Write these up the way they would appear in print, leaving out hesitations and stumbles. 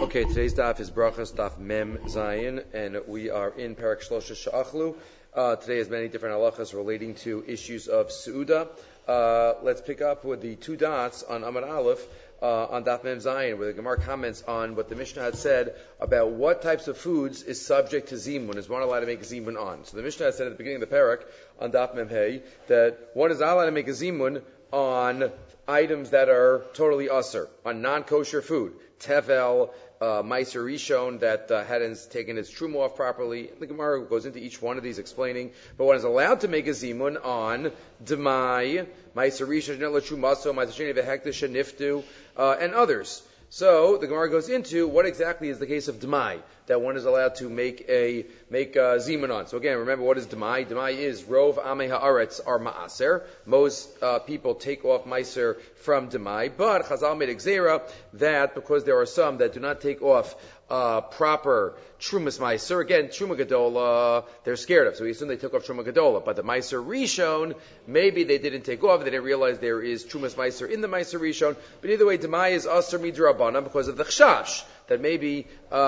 Okay, today's daf is Brachas Daf Mem Zayin, and we are in Parak Shlosha Sha'achlu. Today has many different halachas relating to issues of Su'uda. Let's pick up with the two dots on Amar Aleph on Daf Mem Zayin, where the Gemara comments on what the Mishnah had said about what types of foods is subject to Zimun. Is one allowed to make a Zimun on? So the Mishnah had said at the beginning of the Parak on Daf Mem Hey that one is not allowed to make a Zimun on items that are totally usher, on non-kosher food. Tevel, Meiser Rishon that hadn't taken its trum off properly. The Gemara goes into each one of these explaining, but one is allowed to make a zimun on Demai, Meiser Rishon, Trumaso, Meiser Sheni Vehektish, Niftu, and others. So the Gemara goes into what exactly is the case of Demai that one is allowed to make a zimun on. So again, remember what is Demai? Demai is Rov Amei Haaretz are Ma'aser. Most people take off Meiser from Demai, but Chazal made a gzera that because there are some that do not take off proper Trumas Meiser, again, Truma Gedola, they're scared of, so we assume they took off Truma Gedola. But the Meiser Rishon, maybe they didn't take off, they didn't realize there is Trumas Meiser in the Meiser Rishon, but either way, Demai is Aser Midrabana because of the Chshash, that maybe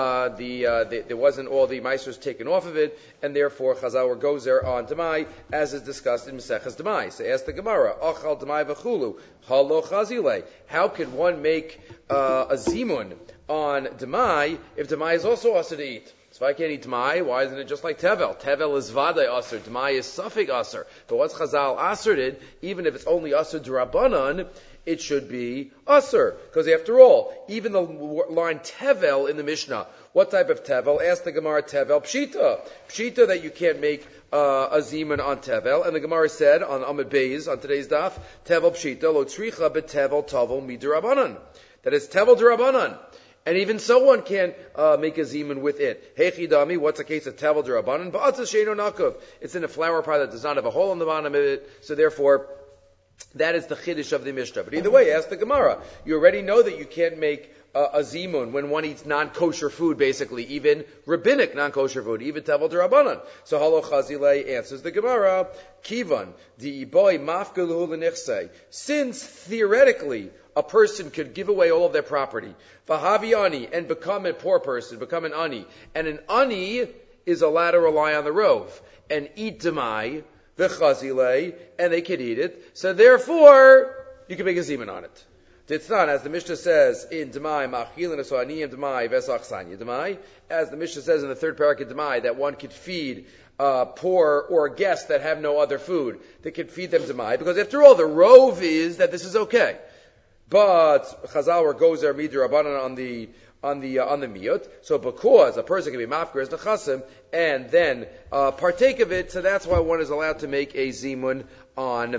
there wasn't all the Meisers taken off of it, and therefore Chazal were gozer on Demai, as is discussed in Maseches Demai. So ask the Gemara, Achal Demai v'chulu, Halo Chazile. How could one make a zimun on Demai if Demai is also aser to eat? So if I can't eat Demai, why isn't it just like Tevel? Tevel is Vadai aser, Demai is Safik aser. But once Chazal asered it, even if it's only aser d'Rabbanan, it should be aser. Because after all, even the line Tevel in the Mishnah, what type of Tevel? Ask the Gemara Tevel Pshita. Pshita that you can't make a zimun on Tevel. And the Gemara said on Amud Beis, on today's daf, Tevel Pshita, lo tzricha betevel tavel mid'Rabbanan. That is Tevel d'Rabbanan. And even so one can make a zimun with it. Hechidami, what's the case of Tevel d'Rabbanan? Ba'atzah sheino nakov. It's in a flour pot that does not have a hole in the bottom of it, so therefore that is the chiddush of the Mishnah. But either way, ask the Gemara. You already know that you can't make a zimun when one eats non-kosher food, basically, even rabbinic non-kosher food, even Tevel d'Rabbanan. So Halo Chazile answers the Gemara, Kivan, di'iboy mafgalu l'nichsei. Since, theoretically, a person could give away all of their property, Vahavi ani, and become a poor person, become an ani, and an ani is allowed to rely on the rov, and eat demai, v'chazile, and they could eat it, so therefore, you can make a zimun on it. Titznan, as the Mishnah says in Demai, Machilin Asoaniyim Demai, Vesachsanya Demai, as the Mishnah says in the third parak of Demai, that one could feed poor or guests that have no other food. They could feed them Demai, because after all, the rov is that this is okay. But Chazal or Gozer Midrabanan on the miyut. So because a person can be mafker as nechasim and then partake of it, so that's why one is allowed to make a zimun on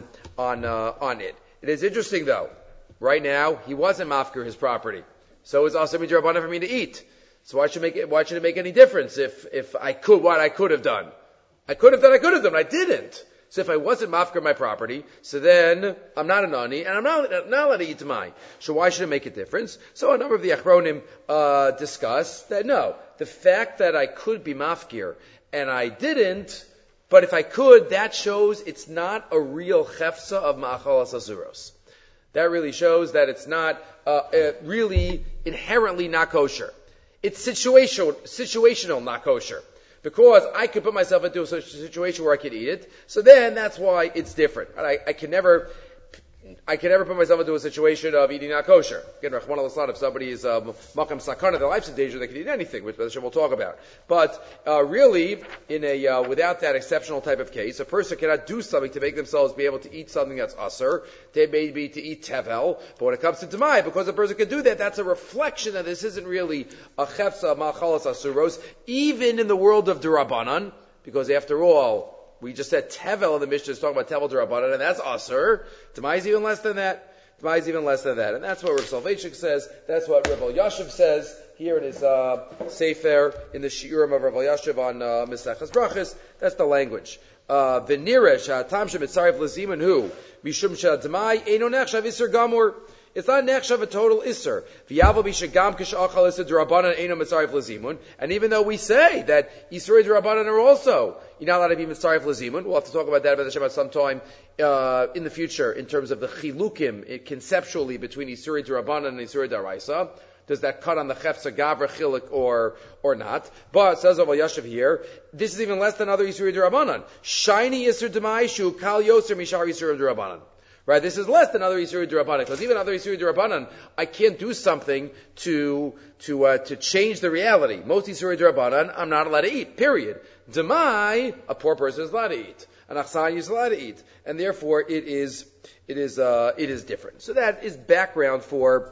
it. It is interesting though. Right now, he wasn't mafker his property, so it's also midrabanan for me to eat. So why should it make any difference if I could what I could have done? I could have done. I didn't. So if I wasn't mafker my property, so then I'm not an ani, and I'm not allowed to eat demai. So why should it make a difference? So a number of the achronim discuss that no, the fact that I could be mafkir and I didn't, but if I could, that shows it's not a real chefsa of ma'achalas asuros. That really shows that it's not really inherently not kosher. It's situational not kosher. Because I could put myself into a situation where I could eat it, so then that's why it's different. I can never put myself into a situation of eating not kosher. Again, Rahman al-Aslan, if somebody is makam sakana, their life's in danger, they can eat anything, which we'll talk about. But really, in a without that exceptional type of case, a person cannot do something to make themselves be able to eat something that's asur. They may be to eat tevel, but when it comes to demai, because a person can do that, that's a reflection that this isn't really a chefsa machalas asuros, even in the world of D'Rabbanan, because after all, we just said Tevel in the Mishnah is talking about Tevel d'Rabbanan, and that's Aser. Demai is even less than that. And that's what Rav Soloveitchik says. That's what Rav Elyashiv says here in his Sefer, in the Shiurim of Rav Elyashiv on Maseches Brachos. That's the language. V'niresh ha'tam she'mitzaref l'zimun hu mishum she'ademai eino nechshav iser gamur. It's not nechshav a total isser. V'yavel b'shegam kish'achal isser d'Rabbanan eino mitzaref l'zimun. And even though we say that Yisrei d'Rabbanan are also, you're not allowed to be mitzaref l'zimun. We'll have to talk about that about the Shabbat sometime in the future in terms of the chilukim conceptually between Yisrei d'Rabbanan and Yisrei d'Araisa. Does that cut on the Chefsa Gavra Chilik or not? But, says Rav Yashiv here, this is even less than other Yisur D'Rabbanan. Shiny Yisur D'Mai Shu Kal Yoser Mishar Yisur D'Rabbanan. Right, this is less than other Yisur D'Rabbanan, because even other Yisur D'Rabbanan, I can't do something to change the reality. Most Yisur D'Rabbanan, I'm not allowed to eat, period. Demai, a poor person is allowed to eat. An Achsani is allowed to eat. And therefore, it is different. So that is background for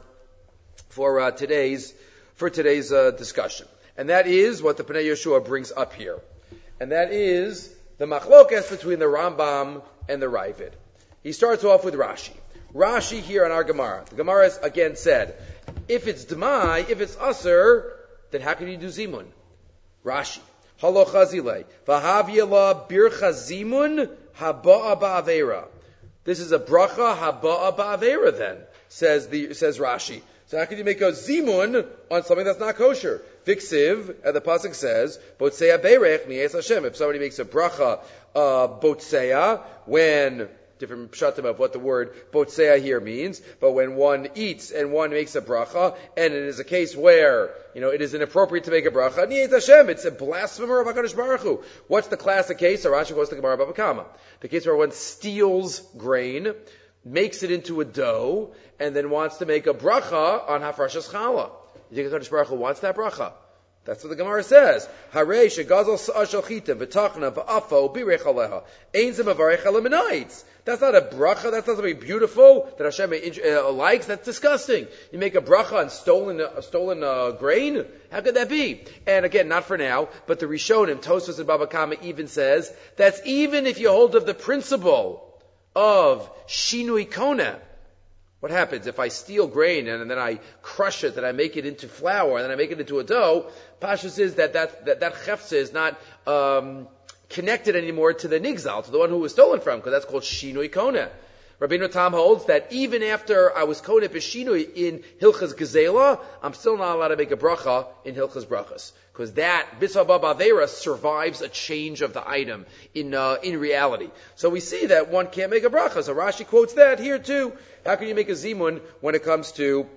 today's discussion. And that is what the Pnei Yehoshua brings up here. And that is the machlokas between the Rambam and the Ravid. He starts off with Rashi. Rashi here on our Gemara. The Gemara has again said, if it's Demai, if it's Aser, then how can you do Zimun? Rashi. Halo Chazile. Vahavyala bircha Zimun haba'a ba'avera. This is a bracha haba'a ba'avera then, says Rashi. So how can you make a Zimun on something that's not kosher? Viksiv, and the pasuk says, Botzea beirech miyes Hashem. If somebody makes a bracha, Botzea, when different pshatim of what the word botzea here means, but when one eats and one makes a bracha, and it is a case where, it is inappropriate to make a bracha, niyet Hashem, it's a blasphemer of HaKadosh Baruch Hu. What's the classic case? Rashi goes to Gemara Bava Kama. The case where one steals grain, makes it into a dough, and then wants to make a bracha on Hafrashas Challah. You think HaKadosh Baruch Hu wants that bracha? That's what the Gemara says. Harei shegazal sa'ashal chitim v'tachna v'afo birech aleha. Ein ze mevarech aleminayitz. That's not a bracha. That's not something beautiful that Hashem likes. That's disgusting. You make a bracha on stolen grain? How could that be? And again, not for now, but the Rishonim, Tosfos and Bava Kama even says that's even if you hold of the principle of shinui kona. What happens if I steal grain and then I crush it, and I make it into flour, and then I make it into a dough? Pashas is that chefza is not connected anymore to the nigzal, to the one who was stolen from, because that's called shinui kona. Rabbeinu Tam holds that even after I was kona b'shinui in Hilchas Gezela, I'm still not allowed to make a bracha in Hilchas Brachas, because that bisabab avera survives a change of the item in reality. So we see that one can't make a bracha. So Rashi quotes that here too. How can you make a zimun when it comes to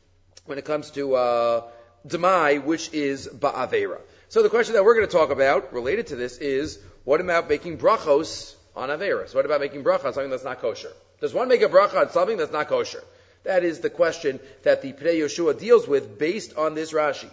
demai, which is ba'avera? So the question that we're going to talk about related to this is, what about making brachos on averas? What about making bracha on something that's not kosher? Does one make a bracha on something that's not kosher? That is the question that the Pnei Yehoshua deals with based on this Rashi.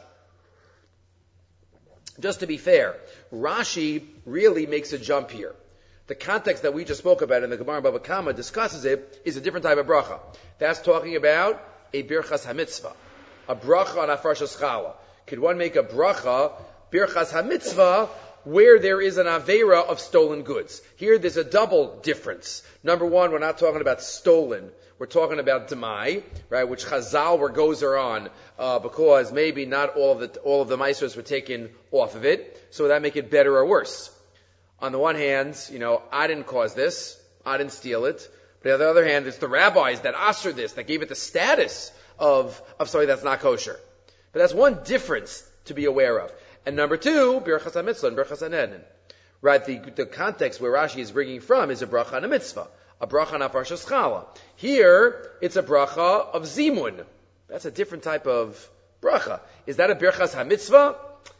Just to be fair, Rashi really makes a jump here. The context that we just spoke about in the Gemara Bava Kama discusses it is a different type of bracha. That's talking about a birchas hamitzvah, a bracha on Hafrashas Challah. Could one make a bracha, birchas hamitzvah, where there is an avera of stolen goods? Here there's a double difference. Number one, we're not talking about stolen. We're talking about demai, right, which Chazal were gozer on, because maybe not all of the maestros were taken off of it. So would that make it better or worse? On the one hand, I didn't cause this. I didn't steal it. But on the other hand, it's the rabbis that ashered this, that gave it the status of something that's not kosher. But that's one difference to be aware of. And number two, birchas ha-mitzvah and birchas ha-neden. Right, the context where Rashi is bringing from is a bracha on a mitzvah, a bracha on Hafrashas Challah. Here, it's a bracha of zimun. That's a different type of bracha. Is that a birchas ha-mitzvah?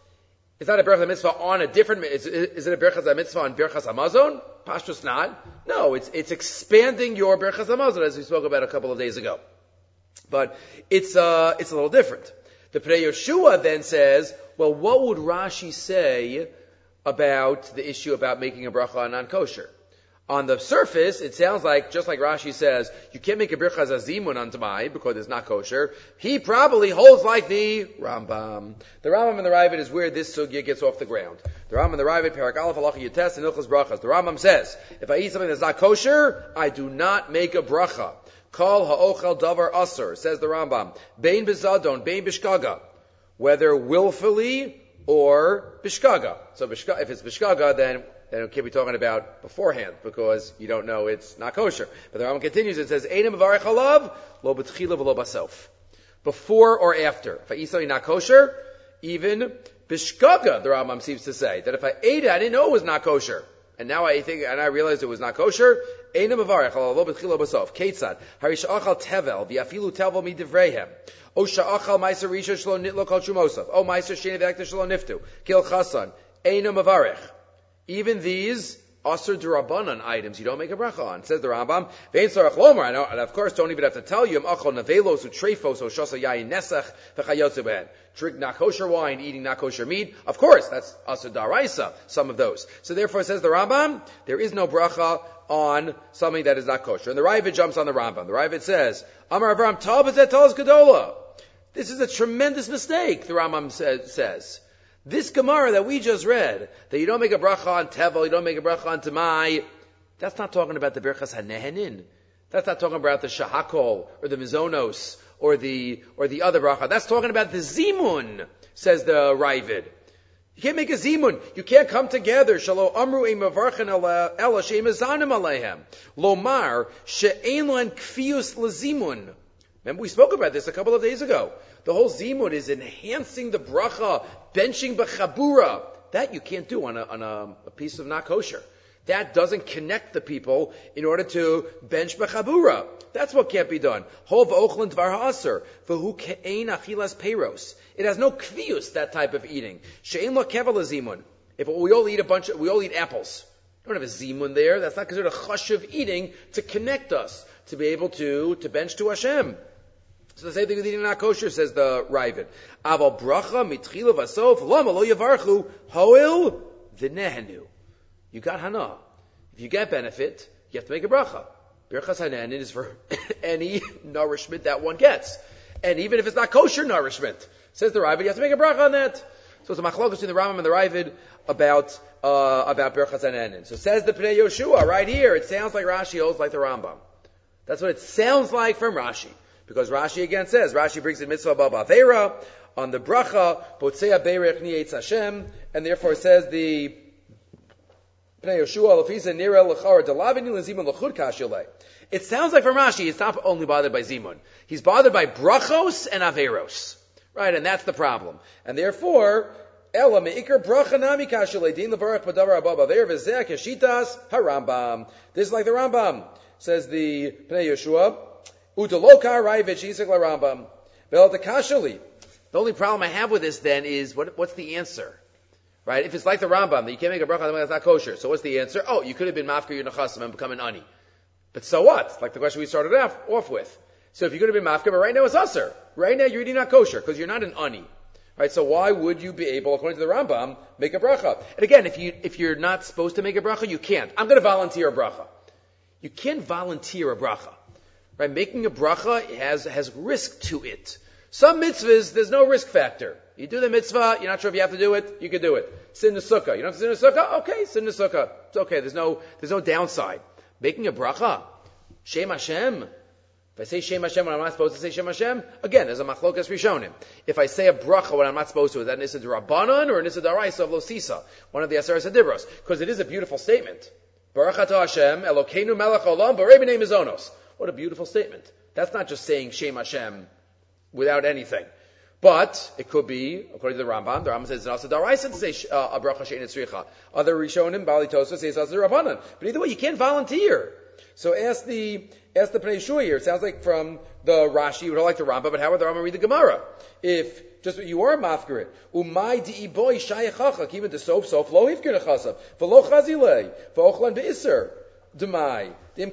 Is that a birchas ha-mitzvah on a different, is it a birchas ha-mitzvah on birchas ha-mazon? Pashtus not. No, it's expanding your birchas ha-mazon, as we spoke about a couple of days ago. But it's a little different. The Pnei Yehoshua then says, well, what would Rashi say about the issue about making a bracha on non-kosher? On the surface, it sounds like, just like Rashi says, you can't make a birchas hazimun on Tamai because it's not kosher. He probably holds like the Rambam. The Rambam and the Ravid is where this sugya gets off the ground. The Rambam and the Ravid, Perak Aleph Halacha Yutes and Hilchos Brachas. The Rambam says, if I eat something that's not kosher, I do not make a bracha. Kol ha'ochel davar asur, says the Rambam. Bein bezadon, bein bishkaga. Whether willfully or bishkaga. So if it's bishkaga, then we can't be talking about beforehand, because you don't know it's not kosher. But the Rambam continues and says, Einim avarech halav, lo b'tchila v'lo basof. Before or after. If I eat something not kosher, even bishkaga, the Rambam seems to say, that if I ate it, I didn't know it was not kosher. And now I realized it was not kosher, Eina Mavarech, Lo B'Tchila B'Sof. Ketzad, Harish Achal Tevel, V'Afilu Tevel Midivreihem. O Sha'achal Meiser Risha Shlo Nitlo Kol Shumosav. O Meiser Sheni V'Ekta Shlo Niftu. Kil Chasan. Eina Mavarech. Even these Asur D'Rabbanan items you don't make a bracha on. Says the Rambam, Ve'en Sarach Lomar, and of course don't even have to tell you, Achol Navelos, Utrefos, O Shasa Yayin Nesach, V'Chayotze Ben. Drink not kosher wine, eating not kosher meat. Of course, that's Asur D'Araisa, some of those. So therefore says the Rambam, there is no bracha on something that is not kosher. And the Ravid jumps on the Rambam. The Ravid says, Amar Avram, Tabazet Taz Gedola. This is a tremendous mistake, the Rambam says. This Gemara that we just read, that you don't make a bracha on Tevel, you don't make a bracha on Tamai, that's not talking about the Birchas HaNehenin. That's not talking about the Shahakol, or the Mizonos, or the other bracha. That's talking about the Zimun, says the Ravid. You can't make a Zimun. You can't come together. Shalo amru e mavarchen ela she'em ezanim aleihem. Lomar she'en lan kfius lezimun. Remember we spoke about this a couple of days ago. The whole Zimun is enhancing the bracha, benching b'chabura. That you can't do on a piece of not kosher. That doesn't connect the people in order to bench b'chabura. That's what can't be done. Hov ochlan dvar ha'aser, v'hu ke'ein achilas peiros. It has no kvius, that type of eating. She'ein lo kevel zimun. If we all eat apples. We don't have a zimun there. That's not considered a chush of eating to connect us, to be able to bench to Hashem. So the same thing with eating not kosher, says the Ravid. Aval bracha mitchila vasof lama lo yavarchu hoil v'nehenu. You got hana. If you get benefit, you have to make a bracha. Birchas hanehenin is for any nourishment that one gets. And even if it's not kosher nourishment, says the Ravid, you have to make a bracha on that. So it's a machlokes between the Rambam and the Ravid about Birchas hanehenin. So says the Pnei Yoshua right here, it sounds like Rashi holds like the Rambam. That's what it sounds like from Rashi. Because Rashi again says, Rashi brings in mitzvah b'avera on the bracha, botzei beirech ni'etz Hashem, and therefore says the Pnei Yoshua lefisa nira l'chara delavini l'zimun l'chud kashyolei. It sounds like from Rashi, he's not only bothered by zimun, he's bothered by brachos and averos, right? And that's the problem. And therefore, ela meikar bracha nami kashyolei din levarach b'davar abba b'aver v'zeh keshitas harambam. This is like the Rambam, says the Pnei Yoshua. Utaloka Ravid Shisak la Rambam. The only problem I have with this then is what's the answer? Right? If it's like the Rambam, that you can't make a bracha on that's not kosher. So what's the answer? Oh, you could have been mafkir your nechasim and become an ani. But so what? Like the question we started off with. So if you could have been mafkir, but right now it's usher. Right now you're eating not kosher because you're not an ani. Right? So why would you be able, according to the Rambam, make a bracha? And again, if you're not supposed to make a bracha, you can't. I'm going to volunteer a bracha. You can't volunteer a bracha. Right, making a bracha has risk to it. Some mitzvahs, there's no risk factor. You do the mitzvah, you're not sure if you have to do it, you can do it. Sit in the sukkah. You don't have to sit in the sukkah? Okay, sit in the sukkah. It's okay, there's no downside. Making a bracha, Shem Hashem. If I say Shem Hashem when I'm not supposed to say Shem Hashem, again, there's a machlokas rishonim. If I say a bracha when I'm not supposed to, is that an Issa D'Rabbanan or an Issa D'Araisa of Lo Sisa? One of the Aseres HaDibros. Because it is a beautiful statement. Baruch atah Hashem, Elokeinu melech olam, b'rei b'nei mizonos. What a beautiful statement. That's not just saying Shem Hashem without anything. But it could be, according to the Rambam says it's also daraisa to say a bracha she'ein tzricha. Other Rishonim, Bali Tosa, says it's also Rabbanan. But either way, you can't volunteer. So ask the Pnei Yehoshua here. It sounds like from the Rashi, you would like the Rambam, but how would the Rambam read the Gemara? If just you are mafkarit, umay di'iboy shayechacha, even to sof lo hifkir nechasav, v'lo chazilei, v'ochlan be'iser. Demai. He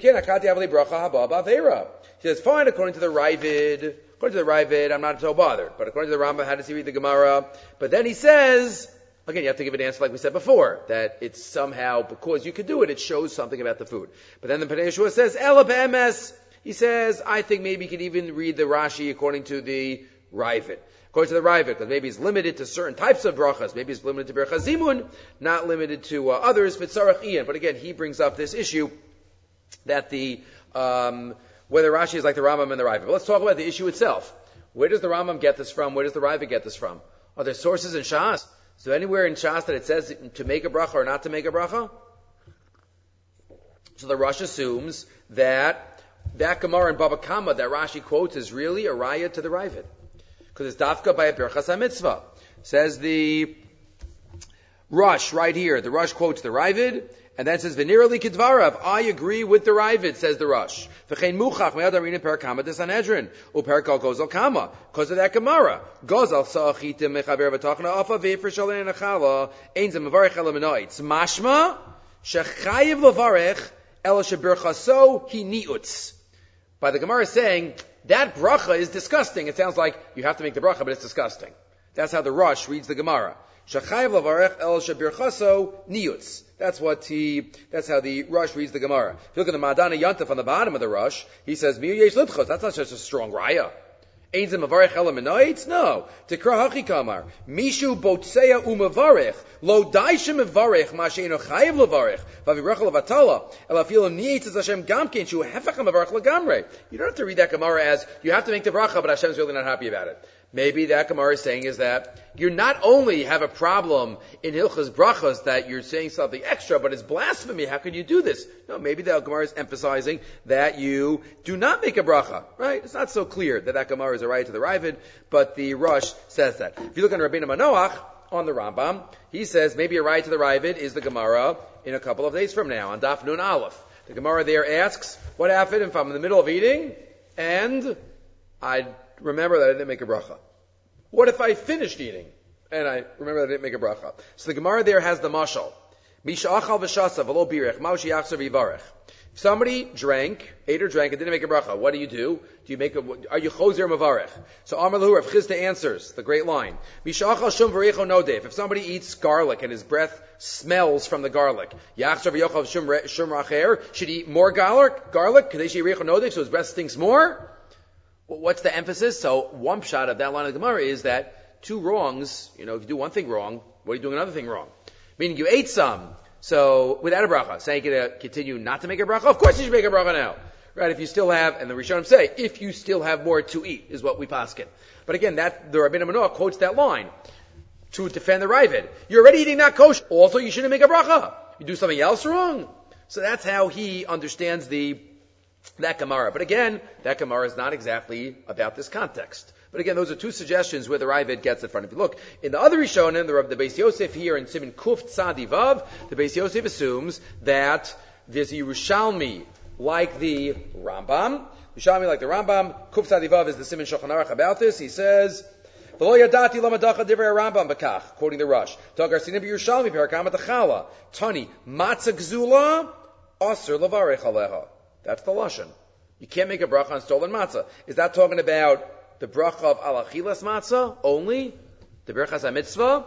says, fine, according to the Ravid, I'm not so bothered. But according to the Rambam, how does he read the Gemara? But then he says, again, you have to give an answer like we said before, that it's somehow, because you could do it, it shows something about the food. But then the Pnei Yehoshua says, Ela be'emes. He says, I think maybe you could even read the Rashi according to the Ravid. According to the Ravid, because maybe he's limited to certain types of brachas. Maybe he's limited to Birchas Zimun, not limited to others, Vitzarach Ian. But again, he brings up this issue that whether Rashi is like the Rambam and the Ravid. But let's talk about the issue itself. Where does the Rambam get this from? Where does the Ravid get this from? Are there sources in Shas? Is there anywhere in Shas that it says to make a bracha or not to make a bracha? So the Rosh assumes that Gemara in Baba Kama that Rashi quotes is really a raya to the Ravid. Because it's dafka by a Birchas HaMitzvah. Says the Rush right here. The Rush quotes the Ravid, And then it says, V'nirali kidvarav, I agree with the Ravid, says the Rosh. V'chein muchach me'adarin perakama de Sanhedrin, u'perakal gozal kama, because of that Gemara. Gozal sa'achitim mechaber v'tachna afa ve'fer shalei nechala, ein zem mevarech ela menoitz. Mashma, shechayiv levarech, ela sheberchaso hi niutz. By the Gemara saying, that bracha is disgusting. It sounds like you have to make the bracha, but it's disgusting. That's how the Rosh reads the Gemara. Shachayev lavarech el shabirchaso niyutz. That's how the Rosh reads the Gemara. If you look at the Madana Yantaf on the bottom of the Rosh, he says, Miyu yesh lidchos. That's not such a strong raya. Ein zem mavarech ela menoitz? No. Tikra hachi kamar. Mishu botseya umavarech. Lo daishem mavarech ma she'eno chayev lavarech. Vavirecha levatala. Ela afilo niyetz as Hashem gamkein shu hefech mavarech legamre. You don't have to read that Gemara as, you have to make the bracha, but Hashem's really not happy about it. Maybe that Gemara is saying is that you not only have a problem in Hilchas Brachas that you're saying something extra, but it's blasphemy. How can you do this? No, maybe the Gemara is emphasizing that you do not make a bracha, right? It's not so clear that Gemara is a right to the Ravid, but the Rosh says that. If you look on Rabbeinu Manoach, on the Rambam, he says maybe a right to the Ravid is the Gemara in a couple of days from now, on Daf Nun Aleph. The Gemara there asks, what happened if I'm in the middle of eating and I remember that I didn't make a bracha? What if I finished eating and I remember that I didn't make a bracha? So the Gemara there has the mashal. Misha achal v'shasa v'lo birech ma'u sheyachzor v'yivarech. If somebody ate or drank and didn't make a bracha, what do? Do you make are you chozer mavarech? So Amar Lahu Rav Chizda answers the great line. Misha achal shum v'reicho nodev. If somebody eats garlic and his breath smells from the garlic, yachzor v'yochav shum racher, should he eat more garlic? Kadesh reicho nodev, so his breath stinks more? What's the emphasis? So one shot of that line of the Gemara is that two wrongs, if you do one thing wrong, what are you doing another thing wrong? Meaning you ate some, so without a bracha. So you're going to continue not to make a bracha? Of course you should make a bracha now. Right? If you still have, and the Rishonim say, if you still have more to eat, is what we paskin. But again, the Rabbeinu Manoach quotes that line to defend the Ravid. You're already eating not kosher. Also, you shouldn't make a bracha. You do something else wrong. So that's how he understands that Gemara. But again, that Gemara is not exactly about this context. But again, those are two suggestions where the Ravid gets it from. If you look, in the other Rishonim, the Beis Yosef here in Siman Kuf Tzadi Vav, the Beis Yosef assumes that there's a Yerushalmi like the Rambam. Yerushalmi like the Rambam. Kuf Tzadi Vav is the Siman Shulchan Aruch about this. He says, V'lo yadati lamadacha divrei Rambam b'kach, quoting the Rosh. Tagar sinim b'Yerushalmi perakam atachala. Tani, matzah gzula, aser lavarech aleha. That's the lashon. You can't make a bracha on stolen matzah. Is that talking about the bracha of alachilas matzah only, the berachas hamitzvah,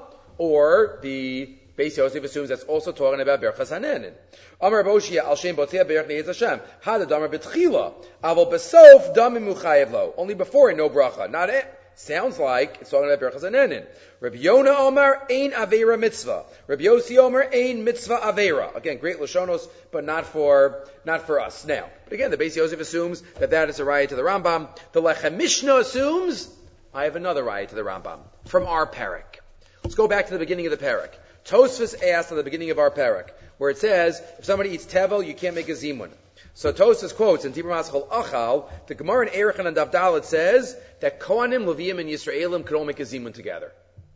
or the Beis Yosef assumes that's also talking about berachas hanenin? Amar Boshia al shem botzia berach ne'ez Hashem hada damar betchila aval besof damim muchayev lo. Only before no bracha, not it. Sounds like it's talking about berachas hanenin. Rabbi Yonah Omar ein aveira mitzvah. Rabbi Yossi Omar ein mitzvah aveira. Again, great lashonos, but not for us. Now, but again, the Beis Yosef assumes that is a raya to the Rambam. The Lechem Mishnah assumes I have another raya to the Rambam from our parak. Let's go back to the beginning of the parak. Tosfos asked at the beginning of our parak, where it says if somebody eats tevel, you can't make a zimun. So Tosfos quotes in Tibur Maschal Achal, the Gemara in Erechan and Davdalit says that Kohanim, Leviim, and Yisraelim could all make a zimun together.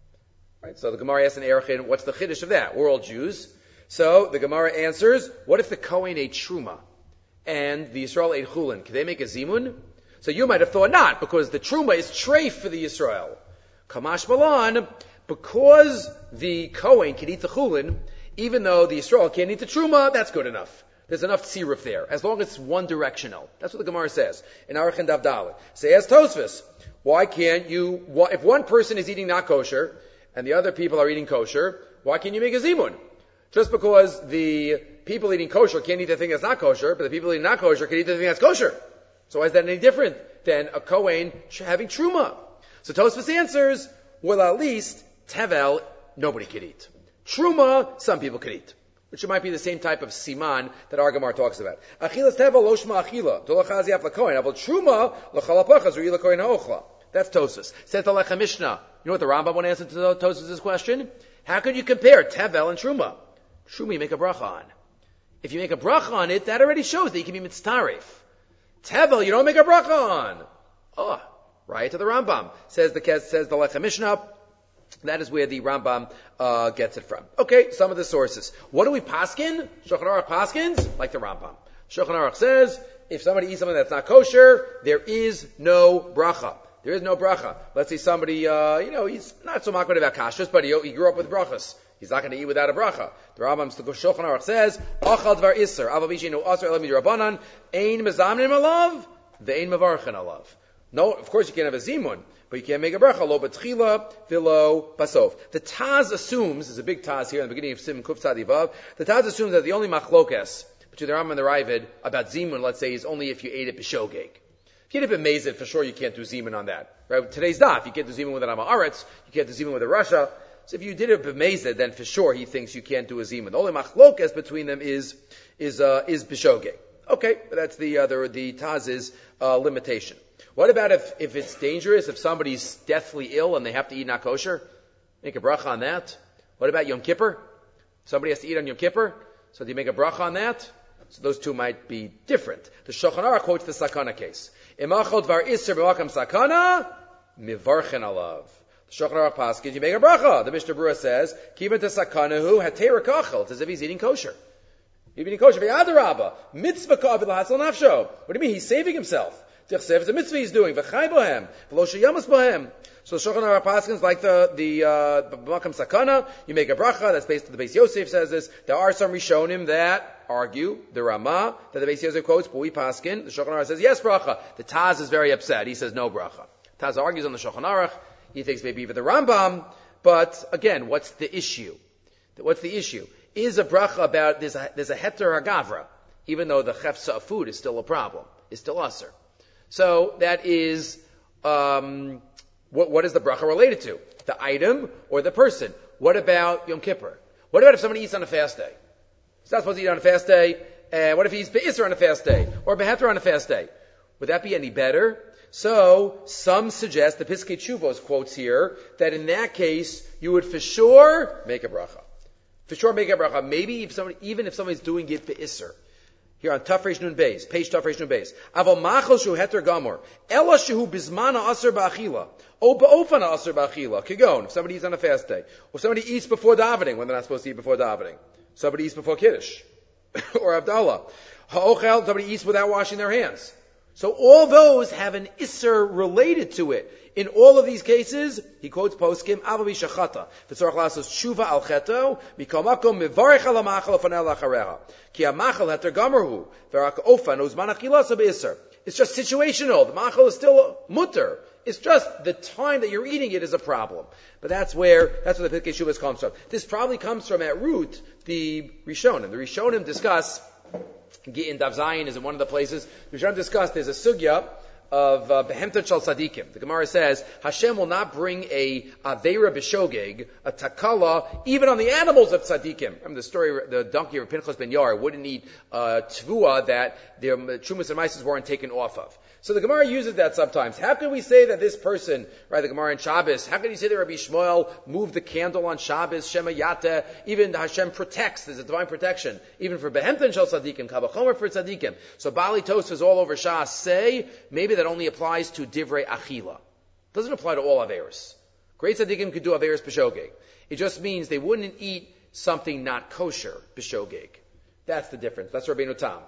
Right? So the Gemara asks in Erechan, what's the chiddush of that? We're all Jews. So the Gemara answers, what if the Kohen ate Truma and the Yisrael ate Chulin? Could they make a zimun? So you might have thought not, because the Truma is treif for the Yisrael. Kamash Balan, because the Kohen can eat the Chulin, even though the Yisrael can't eat the Truma, that's good enough. There's enough tziruf there, as long as it's one directional. That's what the Gemara says in Aruch and Davdalit. Say as Tosfos, why can't you? If one person is eating not kosher and the other people are eating kosher, why can't you make a zimun? Just because the people eating kosher can't eat the thing that's not kosher, but the people eating not kosher can eat the thing that's kosher. So why is that any different than a Kohen having truma? So Tosfos answers, well, at least tevel nobody could eat. Truma some people could eat. Which might be the same type of siman that our Gemara talks about. Achilas tevel lo shma achila, to lachazi af lakohen, avol truma lachalapachas ru'i lakohen ha'ochla. That's Tosfos. Says the Lechem Mishnah. You know what the Rambam would answer to Tosfos' question? How could you compare tevel and truma? Truma you make a bracha on. If you make a bracha on it, that already shows that you can be mitztarif. Tevel you don't make a bracha on. Oh, right to the Rambam. Says the Lechem Mishnah. That is where the Rambam gets it from. Okay, some of the sources. What do we paskin? Shulchan Aruch paskins like the Rambam. Shulchan Aruch says if somebody eats something that's not kosher, there is no bracha. There is no bracha. Let's say somebody, he's not so makbid about kashrus, but he grew up with brachas. He's not going to eat without a bracha. The Rambam Shulchan Aruch says, "Achal dvar iser, avav mishenu aser elam midrabanan, ein mezamnim alav, ve'ein mevarchen alav." No, of course you can't have a zimun, but you can't make a bracha. Lo betchila, v'lo basof. The Taz assumes, there's a big Taz here in the beginning of Sim Kuf Tzadi Vav, the Taz assumes that the only machlokes between the Rambam and the Ravid about zimun, let's say, is only if you ate it b'shogeg. If you ate it b'mezid, for sure you can't do zimun on that. Right? Today's daf, you can't do zimun with an Amaretz, you can't do zimun with a Rasha. So if you did it b'mezid, then for sure he thinks you can't do a zimun. The only machlokes between them is b'shogeg. Okay, that's the Taz's limitation. What about if it's dangerous, if somebody's deathly ill and they have to eat not kosher? Make a bracha on that. What about Yom Kippur? Somebody has to eat on Yom Kippur, so do you make a bracha on that? So those two might be different. The Shulchan Aruch quotes the sakana case. Imachol dvar iser b'makam sakana, mivarchen alav. The Shulchan Aruch paskins, you make a bracha. The Mishnah Berurah says, kiven to sakana hu hatera kachel. It's as if he's eating kosher. He's eating kosher. V'yadarabba, mitzvah ka'avid l'hatzal nafsho. What do you mean? He's saving himself. It's a mitzvah he's doing. V'chai bohem, v'lo sheyamas bohem. So Shulchan Aruch paskins like the b'makam sakana. You make a bracha. That's based on the Beis Yosef says this. There are some Rishonim that argue the Ramah that the Beis Yosef quotes, but we paskin. The Shulchan Aruch says yes bracha. The Taz is very upset. He says no bracha. Taz argues on the Shulchan Aruch. He thinks maybe even the Rambam. But again, what's the issue? What's the issue? Is a bracha about there's a heter hagavra, even though the chefsa of food is still a problem, is still usher. So that is what is the bracha related to? The item or the person? What about Yom Kippur? What about if somebody eats on a fast day? He's not supposed to eat on a fast day. What if he's be'isr on a fast day or beheter on a fast day? Would that be any better? So some suggest the Piskei Teshuvos quotes here that in that case you would for sure make a bracha. For sure make a bracha. Maybe even if somebody's doing it be'isr. Here on Tafresh Nun Beis, page Tafresh Nun Beis. Avol machal shu heter gamor, ela shehu bizmana aser ba'achila, o ba'ofana aser ba'achila. Kigon, if somebody eats on a fast day, or somebody eats before davening when they're not supposed to eat before davening. Somebody eats before Kiddush, or Havdalah. Ha'ochel, somebody eats without washing their hands. So all those have an isser related to it. In all of these cases, he quotes poskim, avavi shachata, v'tzorach lasos tshuva al cheto, mikol makom mevarech al ha'machal afanel lachareha. Ki ha'machal heter gamerhu, v'rak ofan uzman achilasa be'isser. It's just situational. The machal is still mutter. It's just the time that you're eating it is a problem. But that's where the Piskei Teshuvos comes from. This probably comes from, at root, the Rishonim. The Rishonim discuss, in Dav Zayin is in one of the places, the Rishonim discuss, there's a sugya of behemta shel tzadikim. The Gemara says Hashem will not bring a aveira b'shogeg, a takala, even on the animals of tzadikim. Remember the story, the donkey of Pinchas ben Yair wouldn't eat tvua that their trumas and maises weren't taken off of. So the Gemara uses that sometimes. How can we say that this person, right, the Gemara in Shabbos, how can you say that Rabbi Shmuel moved the candle on Shabbos, Shema Yata, even Hashem protects, there's a divine protection, even for Behemten Shel Tzadikim, Kabachomer for Tzadikim. So Bali Tosfos all over Shas say, maybe that only applies to Divrei Achila. Doesn't apply to all Averis. Great Tzadikim could do Averis B'Shogeg. It just means they wouldn't eat something not kosher B'Shogeg. That's the difference. That's Rabbeinu Tam.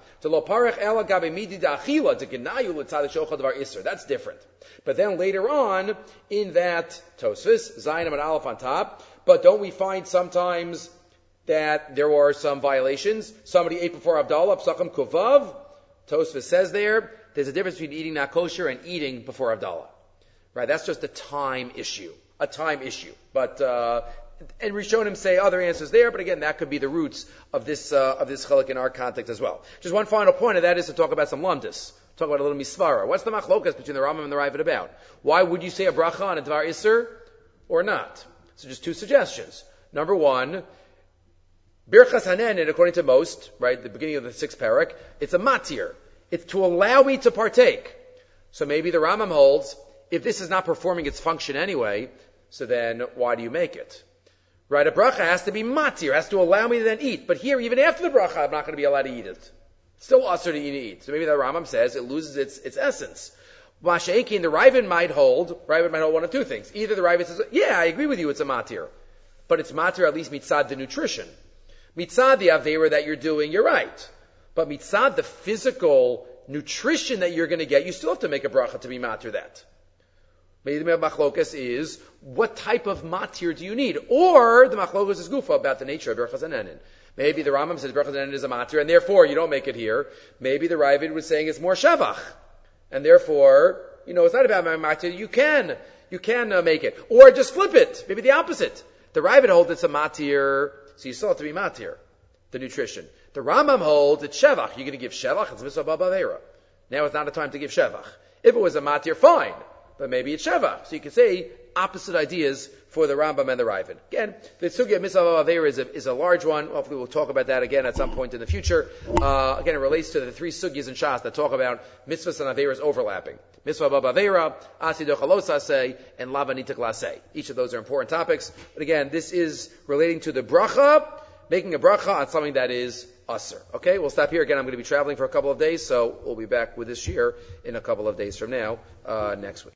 That's different. But then later on, in that Tosfos, Zayin and Aleph on top, but don't we find sometimes that there are some violations? Somebody ate before Havdalah, Psachim Kuvav. Tosfos says there's a difference between eating not kosher and eating before Havdalah. Right? That's just a time issue. But, and Rishonim say other answers there, but again, that could be the roots of this chiluk in our context as well. Just one final point, and that is to talk about some lumdus. Talk about a little misvara. What's the machlokas between the Rambam and the Ravid about? Why would you say a bracha on a dvar iser or not? So just two suggestions. Number one, Birchas Hanen, according to most, right, the beginning of the 6th parak, it's a matir. It's to allow me to partake. So maybe the Rambam holds, if this is not performing its function anyway, so then why do you make it? Right, a bracha has to be matir, has to allow me to then eat. But here, even after the bracha, I'm not going to be allowed to eat it. It's still usher to eat. So maybe the Rambam says it loses its essence. Masha'ekin, the Ravid might hold one of two things. Either the Ravid says, yeah, I agree with you, it's a matir. But it's matir at least mitzad the nutrition. Mitzad the avera that you're doing, you're right. But mitzad the physical nutrition that you're going to get, you still have to make a bracha to be matir that. Maybe the machlokas is, what type of matir do you need? Or the machlokas is gufa about the nature of berachas hanenin. Maybe the Rambam says berachas hanenin is a matir, and therefore you don't make it here. Maybe the Ravid was saying it's more shevach, and therefore, it's not about my matir. You can make it, or just flip it. Maybe the opposite. The Ravid holds it's a matir, so you still have to be matir, the nutrition. The Rambam holds it's shevach. You're going to give shevach. It's mitzvah b'avera. Now it's not a time to give shevach. If it was a matir, fine. But maybe it's sheva. So you can say opposite ideas for the Rambam and the Ravid. Again, the sugya of mitzvah avera is a large one. Hopefully we'll talk about that again at some point in the future. Again, it relates to the three sugyas in Shas that talk about mitzvahs and averas overlapping. Mitzvah avera, asidochalos and lavanitik laseh. Each of those are important topics. But again, this is relating to the bracha, making a bracha on something that is Asr. Okay, we'll stop here. Again, I'm going to be traveling for a couple of days, so we'll be back with this year in a couple of days from now, next week.